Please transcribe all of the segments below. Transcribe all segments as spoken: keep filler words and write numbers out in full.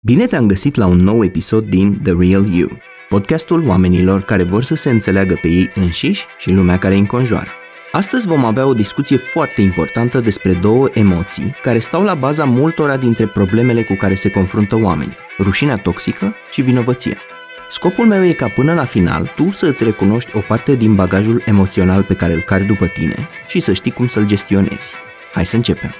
Bine te-am găsit la un nou episod din The Real You, podcastul oamenilor care vor să se înțeleagă pe ei înșiși și lumea care îi înconjoară. Astăzi vom avea o discuție foarte importantă despre două emoții care stau la baza multora dintre problemele cu care se confruntă oamenii, rușinea toxică și vinovăția. Scopul meu e ca până la final tu să îți recunoști o parte din bagajul emoțional pe care îl cari după tine și să știi cum să-l gestionezi. Hai să începem!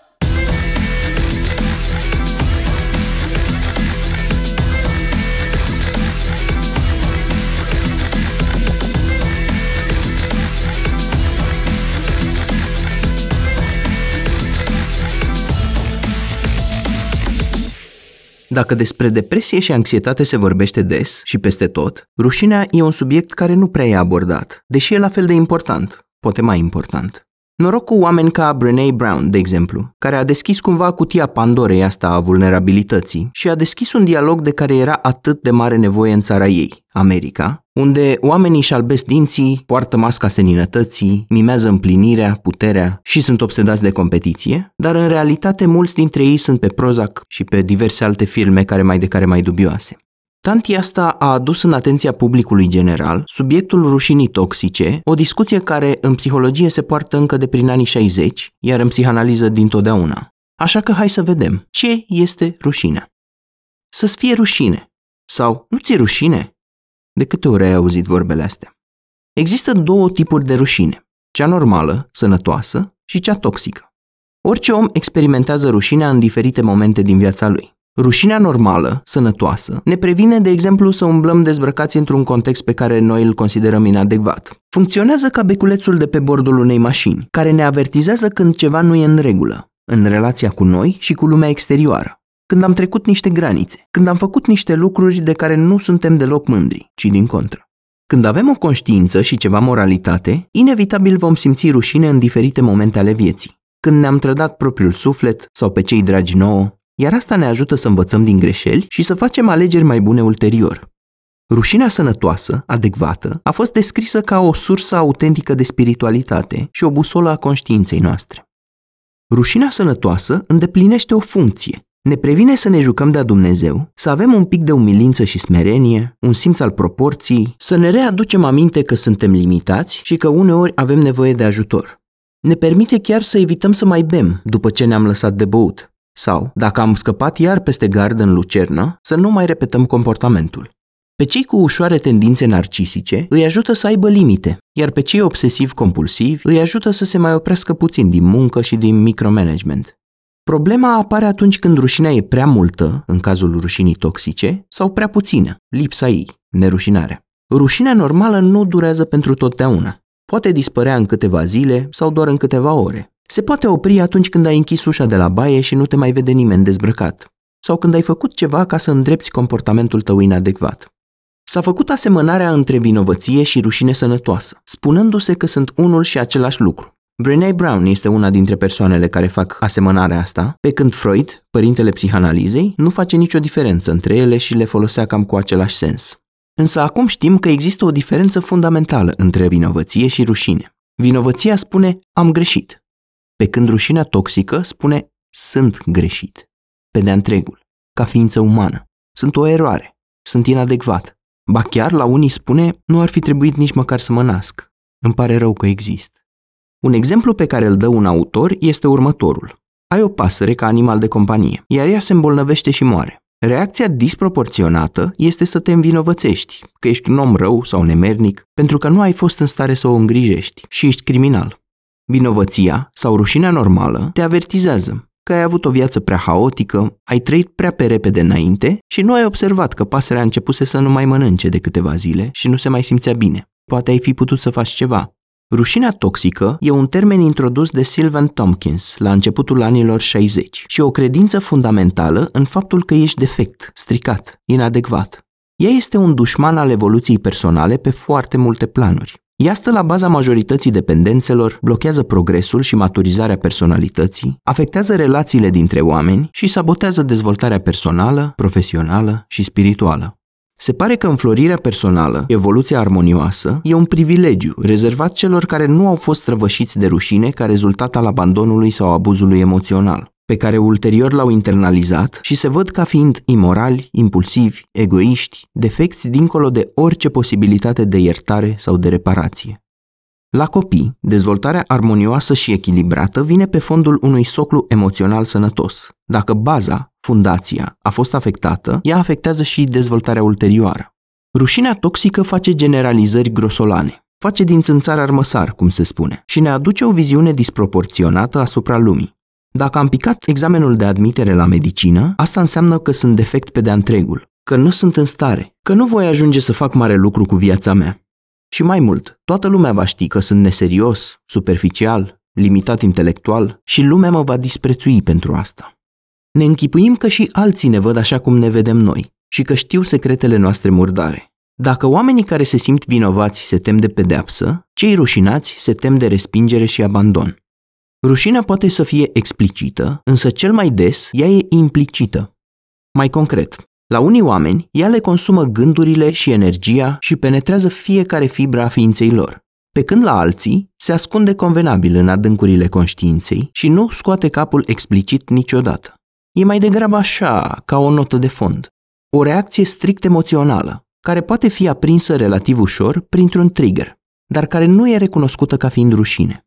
Dacă despre depresie și anxietate se vorbește des și peste tot, rușinea e un subiect care nu prea e abordat, deși e la fel de important, poate mai important. Noroc cu oameni ca Brené Brown, de exemplu, care a deschis cumva cutia Pandorei asta a vulnerabilității și a deschis un dialog de care era atât de mare nevoie în țara ei, America, unde oamenii își albesc dinții, poartă masca seninătății, mimează împlinirea, puterea și sunt obsedați de competiție, dar în realitate mulți dintre ei sunt pe Prozac și pe diverse alte filme care mai de care mai dubioase. Tanti asta a adus în atenția publicului general subiectul rușinii toxice, o discuție care în psihologie se poartă încă de prin anii șaizeci, iar în psihanaliză dintotdeauna. Așa că hai să vedem ce este rușinea. Să-ți fie rușine sau nu ți-e rușine? De câte ori ai auzit vorbele astea? Există două tipuri de rușine, cea normală, sănătoasă și cea toxică. Orice om experimentează rușinea în diferite momente din viața lui. Rușinea normală, sănătoasă, ne previne, de exemplu, să umblăm dezbrăcați într-un context pe care noi îl considerăm inadecvat. Funcționează ca beculețul de pe bordul unei mașini, care ne avertizează când ceva nu e în regulă, în relația cu noi și cu lumea exterioară. Când am trecut niște granițe, când am făcut niște lucruri de care nu suntem deloc mândri, ci din contră. Când avem o conștiință și ceva moralitate, inevitabil vom simți rușine în diferite momente ale vieții. Când ne-am trădat propriul suflet sau pe cei dragi nouă, iar asta ne ajută să învățăm din greșeli și să facem alegeri mai bune ulterior. Rușinea sănătoasă, adecvată, a fost descrisă ca o sursă autentică de spiritualitate și o busolă a conștiinței noastre. Rușinea sănătoasă îndeplinește o funcție. Ne previne să ne jucăm de-a Dumnezeu, să avem un pic de umilință și smerenie, un simț al proporției, să ne readucem aminte că suntem limitați și că uneori avem nevoie de ajutor. Ne permite chiar să evităm să mai bem după ce ne-am lăsat de băut. Sau, dacă am scăpat iar peste gard în lucernă, să nu mai repetăm comportamentul. Pe cei cu ușoare tendințe narcisice îi ajută să aibă limite, iar pe cei obsesiv-compulsivi îi ajută să se mai oprească puțin din muncă și din micromanagement. Problema apare atunci când rușinea e prea multă, în cazul rușinii toxice, sau prea puțină, lipsa ei, nerușinarea. Rușinea normală nu durează pentru totdeauna. Poate dispărea în câteva zile sau doar în câteva ore. Se poate opri atunci când ai închis ușa de la baie și nu te mai vede nimeni dezbrăcat, sau când ai făcut ceva ca să îndrepți comportamentul tău inadecvat. S-a făcut asemănarea între vinovăție și rușine sănătoasă, spunându-se că sunt unul și același lucru. Brené Brown este una dintre persoanele care fac asemănarea asta, pe când Freud, părintele psihanalizei, nu face nicio diferență între ele și le folosea cam cu același sens. Însă acum știm că există o diferență fundamentală între vinovăție și rușine. Vinovăția spune am greșit, pe când rușinea toxică spune sunt greșit, pe de-a întregul, ca ființă umană. Sunt o eroare, sunt inadecvat. Ba chiar la unii spune nu ar fi trebuit nici măcar să mă nasc, îmi pare rău că exist. Un exemplu pe care îl dă un autor este următorul. Ai o pasăre ca animal de companie, iar ea se îmbolnăvește și moare. Reacția disproporționată este să te învinovățești, că ești un om rău sau nemernic, pentru că nu ai fost în stare să o îngrijești și ești criminal. Vinovăția sau rușinea normală te avertizează că ai avut o viață prea haotică, ai trăit prea pe repede înainte și nu ai observat că pasărea a începuse să nu mai mănânce de câteva zile și nu se mai simțea bine. Poate ai fi putut să faci ceva. Rușinea toxică e un termen introdus de Sylvan Tompkins la începutul anilor șaizeci și o credință fundamentală în faptul că ești defect, stricat, inadecvat. Ea este un dușman al evoluției personale pe foarte multe planuri. Ea stă la baza majorității dependențelor, blochează progresul și maturizarea personalității, afectează relațiile dintre oameni și sabotează dezvoltarea personală, profesională și spirituală. Se pare că înflorirea personală, evoluția armonioasă, e un privilegiu rezervat celor care nu au fost răvășiți de rușine ca rezultat al abandonului sau abuzului emoțional. pe care ulterior l-au internalizat și se văd ca fiind imorali, impulsivi, egoiști, defecți dincolo de orice posibilitate de iertare sau de reparație. La copii, dezvoltarea armonioasă și echilibrată vine pe fondul unui soclu emoțional sănătos. Dacă baza, fundația, a fost afectată, ea afectează și dezvoltarea ulterioară. Rușinea toxică face generalizări grosolane, face din țânțar armăsar, cum se spune, și ne aduce o viziune disproporționată asupra lumii. Dacă am picat examenul de admitere la medicină, asta înseamnă că sunt defect pe de-a întregul, că nu sunt în stare, că nu voi ajunge să fac mare lucru cu viața mea. Și mai mult, toată lumea va ști că sunt neserios, superficial, limitat intelectual și lumea mă va disprețui pentru asta. Ne închipuim că și alții ne văd așa cum ne vedem noi și că știu secretele noastre murdare. Dacă oamenii care se simt vinovați se tem de pedeapsă, cei rușinați se tem de respingere și abandon. Rușinea poate să fie explicită, însă cel mai des ea e implicită. Mai concret, la unii oameni, ea le consumă gândurile și energia și penetrează fiecare fibră a ființei lor, pe când la alții se ascunde convenabil în adâncurile conștiinței și nu scoate capul explicit niciodată. E mai degrabă așa, ca o notă de fond, o reacție strict emoțională, care poate fi aprinsă relativ ușor printr-un trigger, dar care nu e recunoscută ca fiind rușine.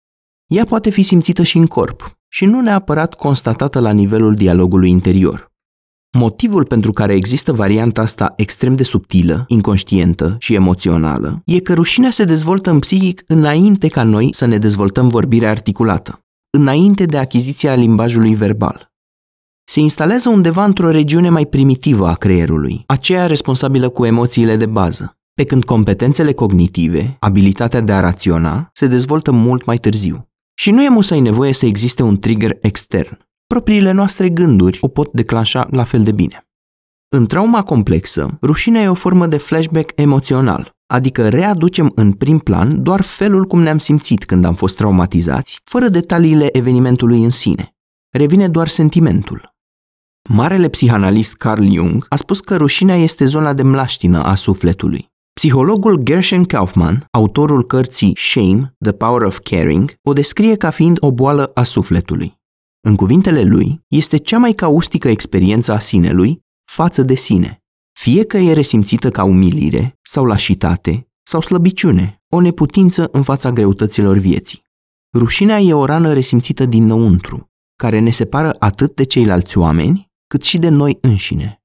Ea poate fi simțită și în corp și nu neapărat constatată la nivelul dialogului interior. Motivul pentru care există varianta asta extrem de subtilă, inconștientă și emoțională e că rușinea se dezvoltă în psihic înainte ca noi să ne dezvoltăm vorbirea articulată, înainte de achiziția limbajului verbal. Se instalează undeva într-o regiune mai primitivă a creierului, aceea responsabilă cu emoțiile de bază, pe când competențele cognitive, abilitatea de a raționa, se dezvoltă mult mai târziu. Și nu e musai nevoie să existe un trigger extern. Propriile noastre gânduri o pot declanșa la fel de bine. În trauma complexă, rușinea e o formă de flashback emoțional, adică readucem în prim plan doar felul cum ne-am simțit când am fost traumatizați, fără detaliile evenimentului în sine. Revine doar sentimentul. Marele psihanalist Carl Jung a spus că rușinea este zona de mlaștină a sufletului. Psihologul Gershon Kaufman, autorul cărții Shame, The Power of Caring, o descrie ca fiind o boală a sufletului. În cuvintele lui, este cea mai caustică experiență a sinelui față de sine, fie că e resimțită ca umilire sau lașitate sau slăbiciune, o neputință în fața greutăților vieții. Rușinea e o rană resimțită dinăuntru, care ne separă atât de ceilalți oameni, cât și de noi înșine.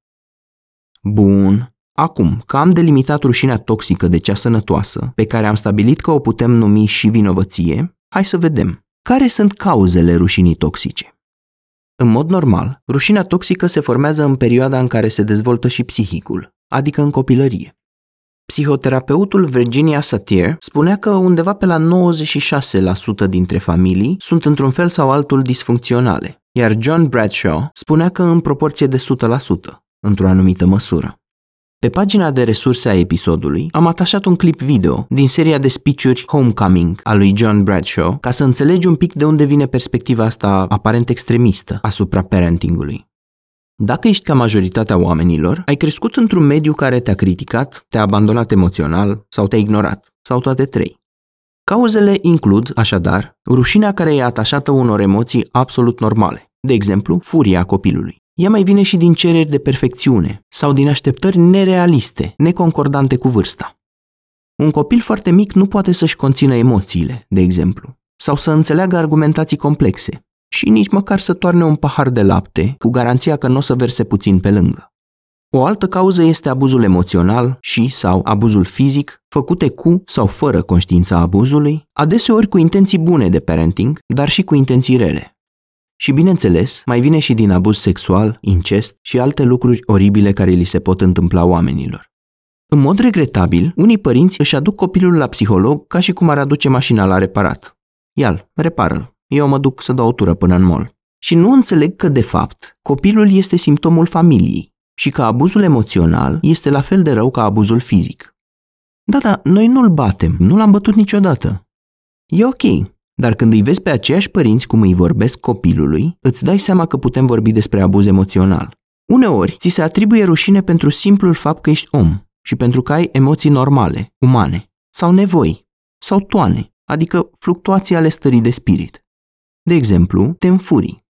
Bun. Acum că am delimitat rușinea toxică de cea sănătoasă, pe care am stabilit că o putem numi și vinovăție, hai să vedem. Care sunt cauzele rușinii toxice? În mod normal, rușinea toxică se formează în perioada în care se dezvoltă și psihicul, adică în copilărie. Psihoterapeutul Virginia Satir spunea că undeva pe la nouăzeci și șase la sută dintre familii sunt într-un fel sau altul disfuncționale, iar John Bradshaw spunea că în proporție de o sută la sută, într-o anumită măsură. Pe pagina de resurse a episodului am atașat un clip video din seria de speech-uri Homecoming a lui John Bradshaw ca să înțelegi un pic de unde vine perspectiva asta aparent extremistă asupra parentingului. Dacă ești ca majoritatea oamenilor, ai crescut într-un mediu care te-a criticat, te-a abandonat emoțional sau te-a ignorat, sau toate trei. Cauzele includ, așadar, rușinea care e atașată unor emoții absolut normale, de exemplu, furia copilului. Ea mai vine și din cereri de perfecțiune sau din așteptări nerealiste, neconcordante cu vârsta. Un copil foarte mic nu poate să-și conțină emoțiile, de exemplu, sau să înțeleagă argumentații complexe și nici măcar să toarne un pahar de lapte cu garanția că nu o să verse puțin pe lângă. O altă cauză este abuzul emoțional și sau abuzul fizic, făcute cu sau fără conștiința abuzului, adeseori cu intenții bune de parenting, dar și cu intenții rele. Și bineînțeles, mai vine și din abuz sexual, incest și alte lucruri oribile care li se pot întâmpla oamenilor. În mod regretabil, unii părinți își aduc copilul la psiholog ca și cum ar aduce mașina la reparat. Ia-l, repară-l, eu mă duc să dau o tură până în mall. Și nu înțeleg că, de fapt, copilul este simptomul familiei și că abuzul emoțional este la fel de rău ca abuzul fizic. Da, da, noi nu-l batem, nu l-am bătut niciodată. E ok. Dar când îi vezi pe aceiași părinți cum îi vorbesc copilului, îți dai seama că putem vorbi despre abuz emoțional. Uneori, ți se atribuie rușine pentru simplul fapt că ești om și pentru că ai emoții normale, umane, sau nevoi, sau toane, adică fluctuații ale stării de spirit. De exemplu, te înfurii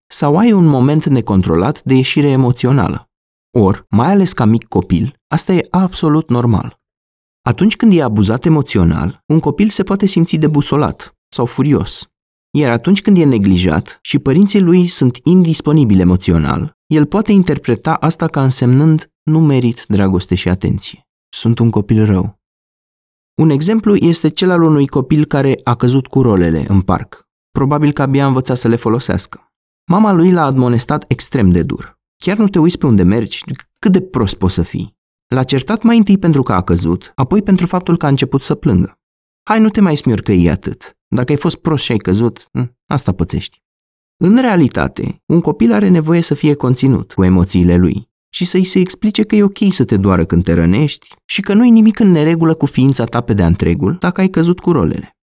sau ai un moment necontrolat de ieșire emoțională. Or, mai ales ca mic copil, asta e absolut normal. Atunci când e abuzat emoțional, un copil se poate simți debusolat sau furios. Iar atunci când e neglijat și părinții lui sunt indisponibili emoțional, el poate interpreta asta ca însemnând nu merit dragoste și atenție. Sunt un copil rău. Un exemplu este cel al unui copil care a căzut cu rolele în parc. Probabil că abia a învățat să le folosească. Mama lui l-a admonestat extrem de dur. Chiar nu te uiți pe unde mergi? Cât de prost poți să fii? L-a certat mai întâi pentru că a căzut, apoi pentru faptul că a început să plângă. Hai, nu te mai smiorcăi atât. Dacă ai fost prost și ai căzut, asta pățești. În realitate, un copil are nevoie să fie conținut cu emoțiile lui și să-i se explice că e ok să te doară când te rănești și că nu-i nimic în neregulă cu ființa ta pe de-a întregul dacă ai căzut cu rolele.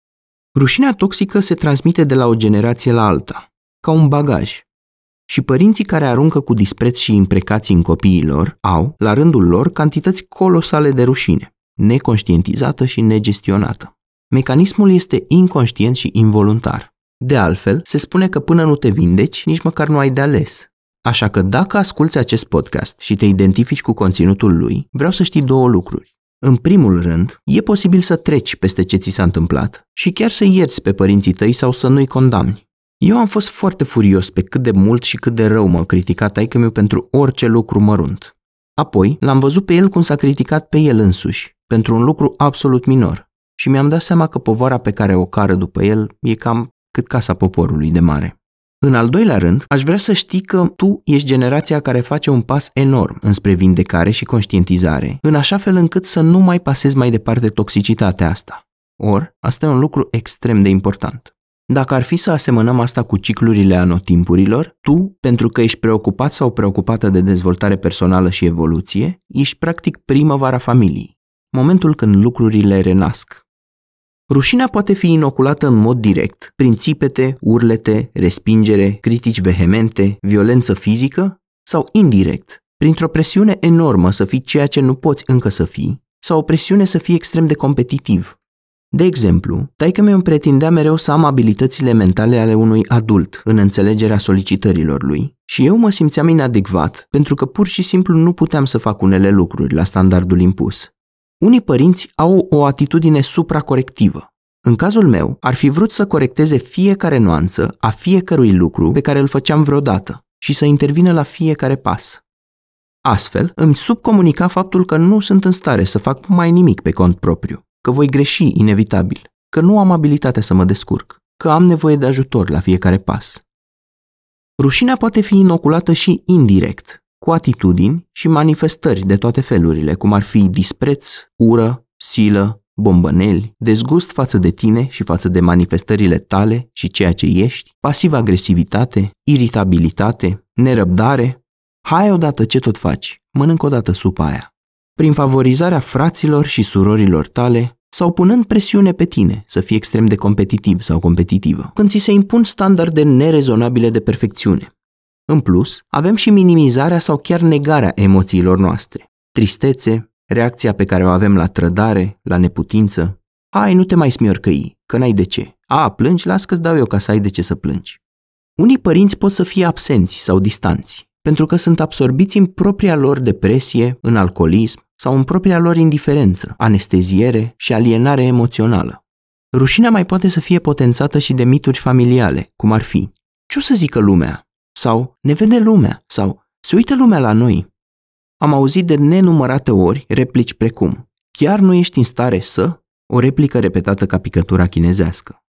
Rușinea toxică se transmite de la o generație la alta, ca un bagaj. Și părinții care aruncă cu dispreț și imprecații în copiii lor au, la rândul lor, cantități colosale de rușine, neconștientizată și negestionată. Mecanismul este inconștient și involuntar. De altfel, se spune că până nu te vindeci, nici măcar nu ai de ales. Așa că dacă asculți acest podcast și te identifici cu conținutul lui, vreau să știi două lucruri. În primul rând, e posibil să treci peste ce ți s-a întâmplat și chiar să ierți pe părinții tăi sau să nu-i condamni. Eu am fost foarte furios pe cât de mult și cât de rău m-a criticat taică-miu pentru orice lucru mărunt. Apoi, l-am văzut pe el cum s-a criticat pe el însuși, pentru un lucru absolut minor, și mi-am dat seama că povara pe care o cară după el e cam cât casa poporului de mare. În al doilea rând, aș vrea să știi că tu ești generația care face un pas enorm înspre vindecare și conștientizare, în așa fel încât să nu mai pasezi mai departe toxicitatea asta. Or, asta e un lucru extrem de important. Dacă ar fi să asemănăm asta cu ciclurile anotimpurilor, tu, pentru că ești preocupat sau preocupată de dezvoltare personală și evoluție, ești practic primăvara familiei, momentul când lucrurile renasc. Rușinea poate fi inoculată în mod direct, prin țipete, urlete, respingere, critici vehemente, violență fizică, sau indirect, printr-o presiune enormă să fii ceea ce nu poți încă să fii, sau o presiune să fii extrem de competitiv. De exemplu, taică-miu îmi pretindea mereu să am abilitățile mentale ale unui adult în înțelegerea solicitărilor lui și eu mă simțeam inadecvat pentru că pur și simplu nu puteam să fac unele lucruri la standardul impus. Unii părinți au o atitudine supracorectivă. În cazul meu, ar fi vrut să corecteze fiecare nuanță a fiecărui lucru pe care îl făceam vreodată și să intervină la fiecare pas. Astfel, îmi subcomunica faptul că nu sunt în stare să fac mai nimic pe cont propriu, că voi greși inevitabil, că nu am abilitatea să mă descurc, că am nevoie de ajutor la fiecare pas. Rușinea poate fi inoculată și indirect, cu atitudini și manifestări de toate felurile, cum ar fi dispreț, ură, silă, bombăneli, dezgust față de tine și față de manifestările tale și ceea ce ești, pasivă agresivitate, iritabilitate, nerăbdare. Hai odată ce tot faci, mănânc odată supa aia. Prin favorizarea fraților și surorilor tale sau punând presiune pe tine să fii extrem de competitiv sau competitivă, când ți se impun standarde nerezonabile de perfecțiune. În plus, avem și minimizarea sau chiar negarea emoțiilor noastre. Tristețe, reacția pe care o avem la trădare, la neputință. Hai, nu te mai smiorcăi, că n-ai de ce. A, plângi? Las că-ți dau eu ca să ai de ce să plângi. Unii părinți pot să fie absenți sau distanți, pentru că sunt absorbiți în propria lor depresie, în alcoolism sau în propria lor indiferență, anesteziere și alienare emoțională. Rușinea mai poate să fie potențată și de mituri familiale, cum ar fi: ce o să zică lumea? Sau ne vede lumea? Sau se uită lumea la noi? Am auzit de nenumărate ori replici precum: chiar nu ești în stare să? O replică repetată ca picătura chinezească.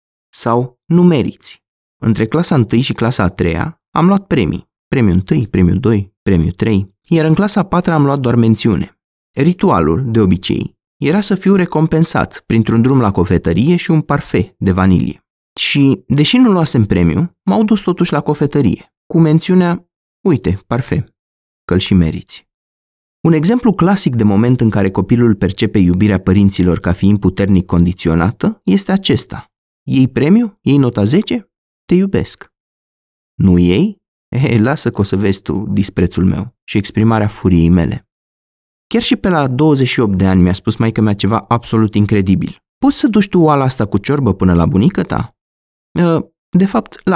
Sau nu meriți. Între clasa întâi și clasa a treia am luat premii. Premiul întâi, premiul doi, premiul trei, iar în clasa a patra am luat doar mențiune. Ritualul, de obicei, era să fiu recompensat printr-un drum la cofetărie și un parfait de vanilie. Și, deși nu luasem premiu, m-au dus totuși la cofetărie, cu mențiunea: uite, parfait, că-l și meriți. Un exemplu clasic de moment în care copilul percepe iubirea părinților ca fiind puternic condiționată este acesta: iei premiu? Iei nota zece? Te iubesc. Nu iei? He, lasă că o să vezi tu disprețul meu și exprimarea furiei mele. Chiar și pe la douăzeci și opt de ani mi-a spus maică-mea ceva absolut incredibil. Poți să duci tu oala asta cu ciorbă până la bunica ta? De fapt, lasă.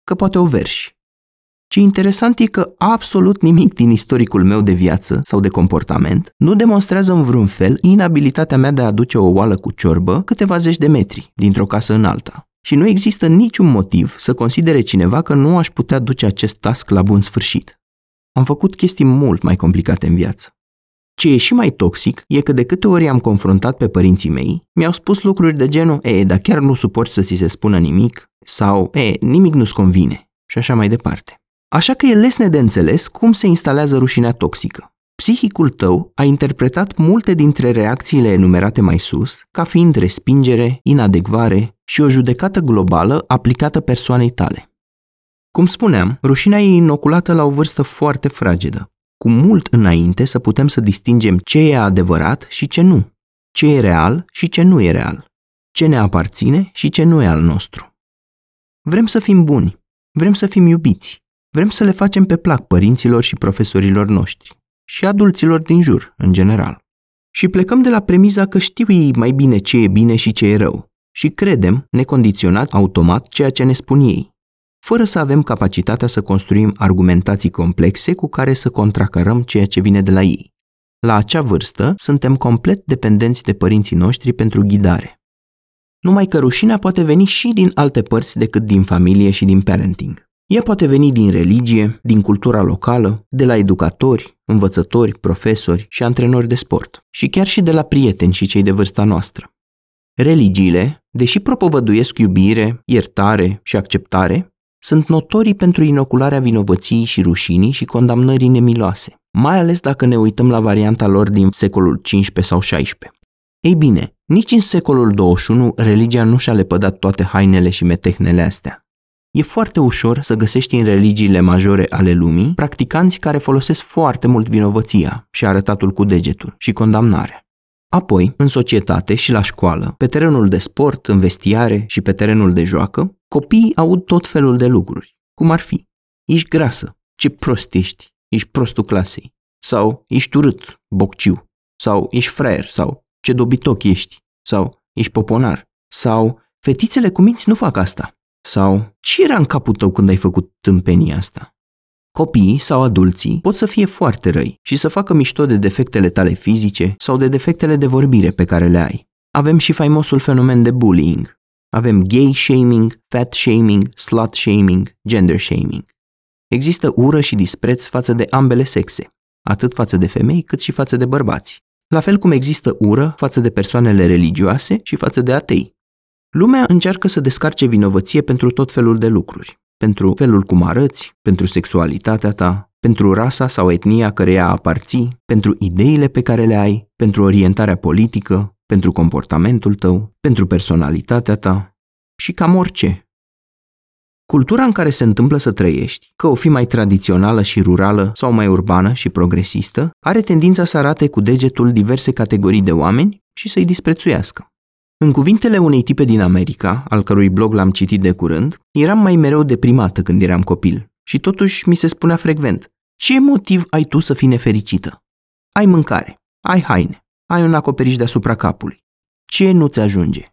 că poate o verși. Ce interesant e că absolut nimic din istoricul meu de viață sau de comportament nu demonstrează în vreun fel inabilitatea mea de a aduce o oală cu ciorbă câteva zeci de metri dintr-o casă în alta. Și nu există niciun motiv să considere cineva că nu aș putea duce acest task la bun sfârșit. Am făcut chestii mult mai complicate în viață. Ce e și mai toxic e că de câte ori am confruntat pe părinții mei, mi-au spus lucruri de genul, e, dar chiar nu suporți să ți se spună nimic, sau, e, nimic nu-ți convine, și așa mai departe. Așa că e lesne de înțeles cum se instalează rușinea toxică. Psihicul tău a interpretat multe dintre reacțiile enumerate mai sus ca fiind respingere, inadecvare și o judecată globală aplicată persoanei tale. Cum spuneam, rușinea e inoculată la o vârstă foarte fragedă, cu mult înainte să putem să distingem ce e adevărat și ce nu, ce e real și ce nu e real, ce ne aparține și ce nu e al nostru. Vrem să fim buni, vrem să fim iubiți, vrem să le facem pe plac părinților și profesorilor noștri și adulților din jur, în general. Și plecăm de la premiza că știu ei mai bine ce e bine și ce e rău și credem, necondiționat, automat, ceea ce ne spun ei, fără să avem capacitatea să construim argumentații complexe cu care să contracarăm ceea ce vine de la ei. La acea vârstă, suntem complet dependenți de părinții noștri pentru ghidare. Numai că rușinea poate veni și din alte părți decât din familie și din parenting. Ea poate veni din religie, din cultura locală, de la educatori, învățători, profesori și antrenori de sport, și chiar și de la prieteni și cei de vârsta noastră. Religiile, deși propovăduiesc iubire, iertare și acceptare, sunt notorii pentru inocularea vinovăției și rușinii și condamnării nemiloase, mai ales dacă ne uităm la varianta lor din secolul cincisprezece sau șaisprezece. Ei bine, nici în secolul douăzeci și unu religia nu și-a lepădat toate hainele și metehnele astea. E foarte ușor să găsești în religiile majore ale lumii practicanți care folosesc foarte mult vinovăția și arătatul cu degetul și condamnarea. Apoi, în societate și la școală, pe terenul de sport, în vestiare și pe terenul de joacă, copiii aud tot felul de lucruri, cum ar fi: ești grasă, ce prost ești, ești prostul clasei, sau ești urât, bocciu, sau ești fraier, sau ce dobitoc ești, sau ești poponar, sau fetițele cu minți nu fac asta, sau ce era în capul tău când ai făcut tâmpenia asta. Copiii sau adulții pot să fie foarte răi și să facă mișto de defectele tale fizice sau de defectele de vorbire pe care le ai. Avem și faimosul fenomen de bullying. Avem gay shaming, fat shaming, slut shaming, gender shaming. Există ură și dispreț față de ambele sexe, atât față de femei cât și față de bărbați. La fel cum există ură față de persoanele religioase și față de atei. Lumea încearcă să descarce vinovăție pentru tot felul de lucruri. Pentru felul cum arăți, pentru sexualitatea ta, pentru rasa sau etnia căreia aparții, pentru ideile pe care le ai, pentru orientarea politică, pentru comportamentul tău, pentru personalitatea ta și cam orice. Cultura în care se întâmplă să trăiești, că o fi mai tradițională și rurală sau mai urbană și progresistă, are tendința să arate cu degetul diverse categorii de oameni și să-i disprețuiască. În cuvintele unei tipe din America, al cărui blog l-am citit de curând, eram mai mereu deprimată când eram copil și totuși mi se spunea frecvent: ce motiv ai tu să fii nefericită? Ai mâncare, ai haine, ai un acoperiș deasupra capului. Ce nu-ți ajunge?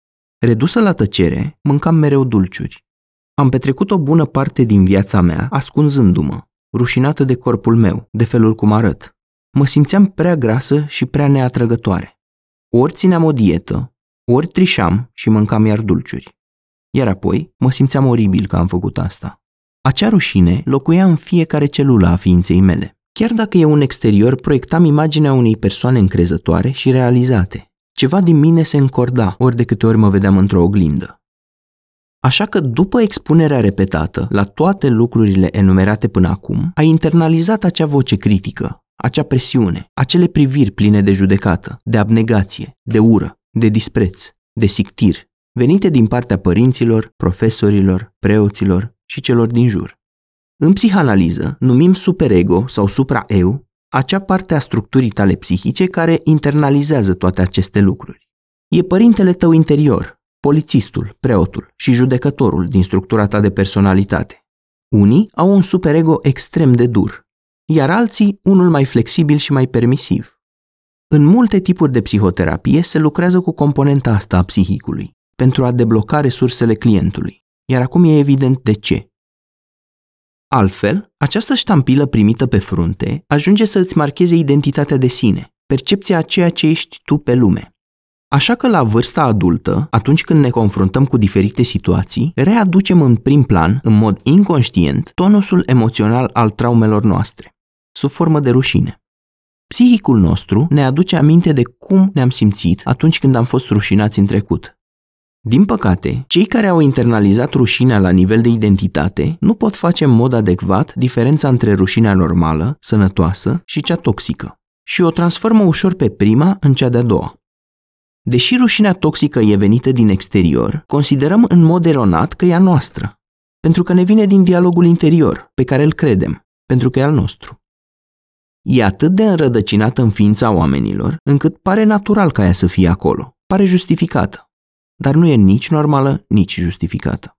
Redusă la tăcere, mâncam mereu dulciuri. Am petrecut o bună parte din viața mea ascunzându-mă, rușinată de corpul meu, de felul cum arăt. Mă simțeam prea grasă și prea neatrăgătoare. Ori țineam o dietă, ori trișam și mâncam iar dulciuri. Iar apoi mă simțeam oribil că am făcut asta. Acea rușine locuia în fiecare celulă a ființei mele. Chiar dacă eu în exterior proiectam imaginea unei persoane încrezătoare și realizate, ceva din mine se încorda ori de câte ori mă vedeam într-o oglindă. Așa că după expunerea repetată la toate lucrurile enumerate până acum, ai internalizat acea voce critică, acea presiune, acele priviri pline de judecată, de abnegație, de ură, de dispreț, de sictir, venite din partea părinților, profesorilor, preoților și celor din jur. În psihanaliză numim superego sau supraeu acea parte a structurii tale psihice care internalizează toate aceste lucruri. E părintele tău interior, polițistul, preotul și judecătorul din structura ta de personalitate. Unii au un superego extrem de dur, iar alții unul mai flexibil și mai permisiv. În multe tipuri de psihoterapie se lucrează cu componenta asta a psihicului, pentru a debloca resursele clientului. Iar acum e evident de ce. Altfel, această ștampilă primită pe frunte ajunge să îți marcheze identitatea de sine, percepția a ceea ce ești tu pe lume. Așa că la vârsta adultă, atunci când ne confruntăm cu diferite situații, readucem în prim plan, în mod inconștient, tonusul emoțional al traumelor noastre, sub formă de rușine. Psihicul nostru ne aduce aminte de cum ne-am simțit atunci când am fost rușinați în trecut. Din păcate, cei care au internalizat rușinea la nivel de identitate nu pot face în mod adecvat diferența între rușinea normală, sănătoasă și cea toxică și o transformă ușor pe prima în cea de-a doua. Deși rușinea toxică e venită din exterior, considerăm în mod eronat că e a noastră, pentru că ne vine din dialogul interior, pe care îl credem, pentru că e al nostru. E atât de înrădăcinată în ființa oamenilor, încât pare natural ca ea să fie acolo, pare justificată, dar nu e nici normală, nici justificată.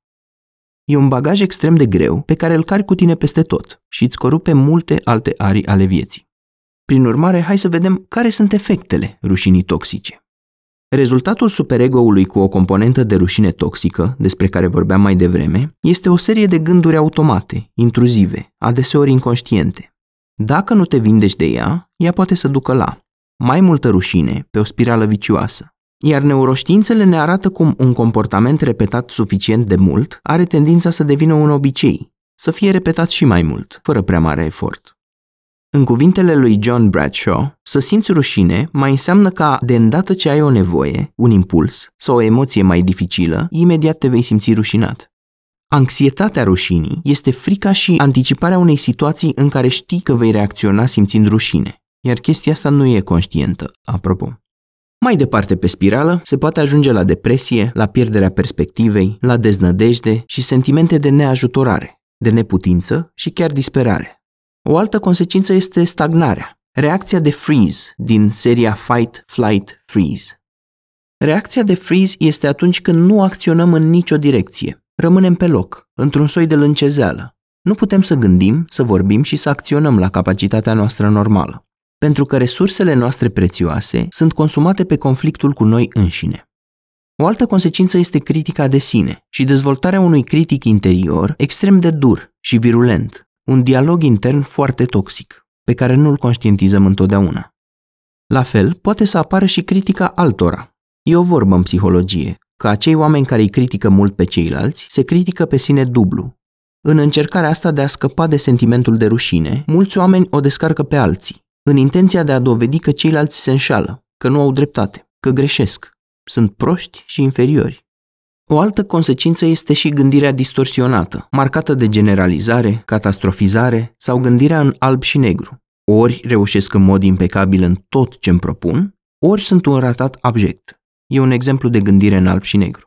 E un bagaj extrem de greu pe care îl cari cu tine peste tot și îți corupe multe alte arii ale vieții. Prin urmare, hai să vedem care sunt efectele rușinii toxice. Rezultatul superego-ului cu o componentă de rușine toxică, despre care vorbeam mai devreme, este o serie de gânduri automate, intruzive, adeseori inconștiente. Dacă nu te vindești de ea, ea poate să ducă la mai multă rușine, pe o spirală vicioasă. Iar neuroștiințele ne arată cum un comportament repetat suficient de mult are tendința să devină un obicei, să fie repetat și mai mult, fără prea mare efort. În cuvintele lui John Bradshaw, să simți rușine mai înseamnă ca, de îndată ce ai o nevoie, un impuls sau o emoție mai dificilă, imediat te vei simți rușinat. Anxietatea rușinii este frica și anticiparea unei situații în care știi că vei reacționa simțind rușine, iar chestia asta nu e conștientă, apropo. Mai departe pe spirală, se poate ajunge la depresie, la pierderea perspectivei, la deznădejde și sentimente de neajutorare, de neputință și chiar disperare. O altă consecință este stagnarea, reacția de freeze din seria Fight, Flight, Freeze. Reacția de freeze este atunci când nu acționăm în nicio direcție, rămânem pe loc, într-un soi de lâncezeală. Nu putem să gândim, să vorbim și să acționăm la capacitatea noastră normală, pentru că resursele noastre prețioase sunt consumate pe conflictul cu noi înșine. O altă consecință este critica de sine și dezvoltarea unui critic interior extrem de dur și virulent, un dialog intern foarte toxic, pe care nu-l conștientizăm întotdeauna. La fel, poate să apară și critica altora. E o vorbă în psihologie, că acei oameni care îi critică mult pe ceilalți se critică pe sine dublu. În încercarea asta de a scăpa de sentimentul de rușine, mulți oameni o descarcă pe alții, în intenția de a dovedi că ceilalți se înșală, că nu au dreptate, că greșesc, sunt proști și inferiori. O altă consecință este și gândirea distorsionată, marcată de generalizare, catastrofizare sau gândirea în alb și negru. Ori reușesc în mod impecabil în tot ce îmi propun, ori sunt un ratat abject. E un exemplu de gândire în alb și negru.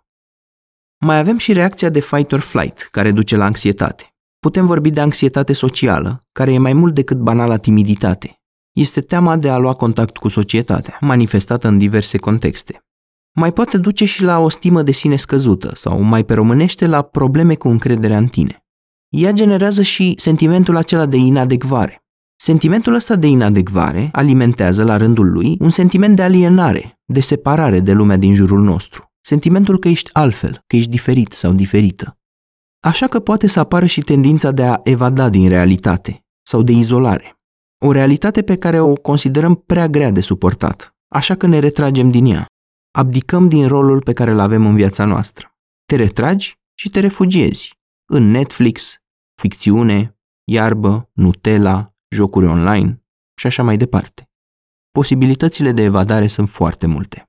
Mai avem și reacția de fight or flight, care duce la anxietate. Putem vorbi de anxietate socială, care e mai mult decât banala timiditate. Este teama de a lua contact cu societatea, manifestată în diverse contexte. Mai poate duce și la o stimă de sine scăzută sau, mai pe românește, la probleme cu încrederea în tine. Ea generează și sentimentul acela de inadecvare. Sentimentul ăsta de inadecvare alimentează la rândul lui un sentiment de alienare, de separare de lumea din jurul nostru. Sentimentul că ești altfel, că ești diferit sau diferită. Așa că poate să apară și tendința de a evada din realitate sau de izolare. O realitate pe care o considerăm prea grea de suportat, așa că ne retragem din ea. Abdicăm din rolul pe care îl avem în viața noastră. Te retragi și te refugiezi în Netflix, ficțiune, iarbă, Nutella, jocuri online și așa mai departe. Posibilitățile de evadare sunt foarte multe.